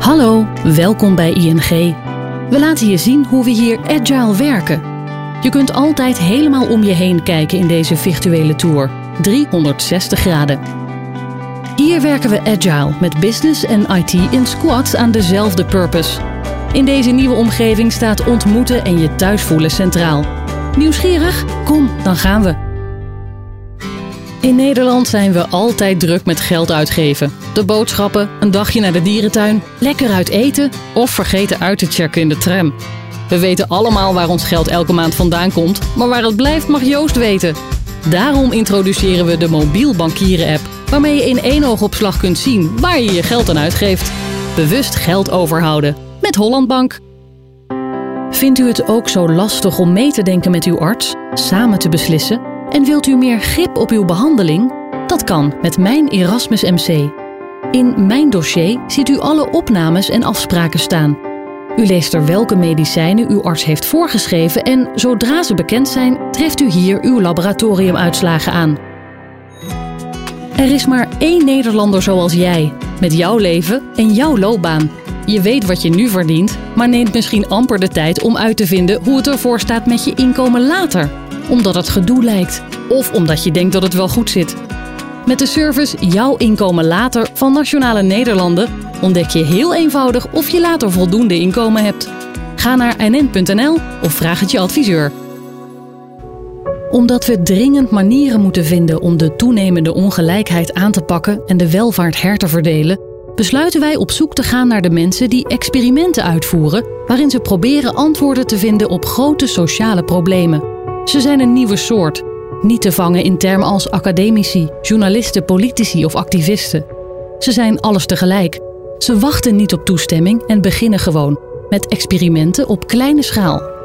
Hallo, welkom bij ING. We laten je zien hoe we hier agile werken. Je kunt altijd helemaal om je heen kijken in deze virtuele tour. 360 graden. Hier werken we agile met business en IT in squads aan dezelfde purpose. In deze nieuwe omgeving staat ontmoeten en je thuis voelen centraal. Nieuwsgierig? Kom, dan gaan we. In Nederland zijn we altijd druk met geld uitgeven. De boodschappen, een dagje naar de dierentuin, lekker uit eten of vergeten uit te checken in de tram. We weten allemaal waar ons geld elke maand vandaan komt, maar waar het blijft mag Joost weten. Daarom introduceren we de mobiel bankieren app, waarmee je in één oogopslag kunt zien waar je je geld aan uitgeeft. Bewust geld overhouden met Hollandbank. Vindt u het ook zo lastig om mee te denken met uw arts, samen te beslissen? En wilt u meer grip op uw behandeling? Dat kan met Mijn Erasmus MC. In Mijn Dossier ziet u alle opnames en afspraken staan. U leest er welke medicijnen uw arts heeft voorgeschreven en zodra ze bekend zijn, treft u hier uw laboratoriumuitslagen aan. Er is maar één Nederlander zoals jij, met jouw leven en jouw loopbaan. Je weet wat je nu verdient, maar neemt misschien amper de tijd om uit te vinden hoe het ervoor staat met je inkomen later. Omdat het gedoe lijkt, of omdat je denkt dat het wel goed zit. Met de service Jouw Inkomen Later van Nationale Nederlanden ontdek je heel eenvoudig of je later voldoende inkomen hebt. Ga naar nn.nl of vraag het je adviseur. Omdat we dringend manieren moeten vinden om de toenemende ongelijkheid aan te pakken en de welvaart her te verdelen, besluiten wij op zoek te gaan naar de mensen die experimenten uitvoeren waarin ze proberen antwoorden te vinden op grote sociale problemen. Ze zijn een nieuwe soort, niet te vangen in termen als academici, journalisten, politici of activisten. Ze zijn alles tegelijk. Ze wachten niet op toestemming en beginnen gewoon met experimenten op kleine schaal.